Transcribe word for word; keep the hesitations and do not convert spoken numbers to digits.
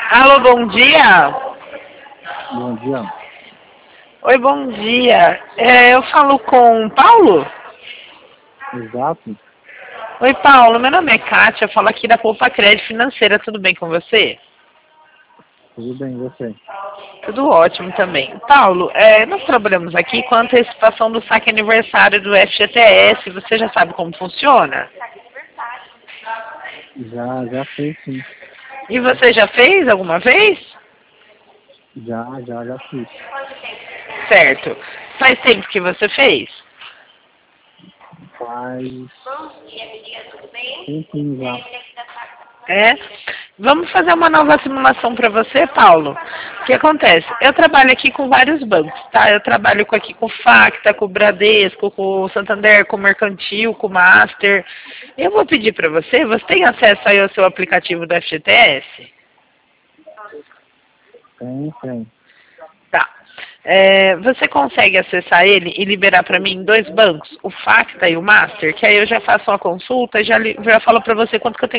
Alô, bom dia. Bom dia. Oi, bom dia. É, eu falo com o Paulo? Exato. Oi, Paulo. Meu nome é Kátia. Eu falo aqui da Poupa Crédito Financeira. Tudo bem com você? Tudo bem, e você? Tudo ótimo também. Paulo, é, nós trabalhamos aqui com a antecipação do saque aniversário do F G T S. Você já sabe como funciona? Já, já fez sim. E você já fez alguma vez? Já, já, já fiz. Certo. Faz tempo que você fez? Faz tempinho já. É? Vamos fazer uma nova simulação para você, Paulo. O que acontece? Eu trabalho aqui com vários bancos, tá? Eu trabalho com- aqui com o Facta, com o Bradesco, com o Santander, com o Mercantil, com o Master. Eu vou pedir para você, você tem acesso aí ao seu aplicativo do F G T S? Tem, tem. Tá. É, você consegue acessar ele e liberar para mim dois bancos, o Facta e o Master, que aí eu já faço uma consulta e já, li- já falo para você quanto que eu tenho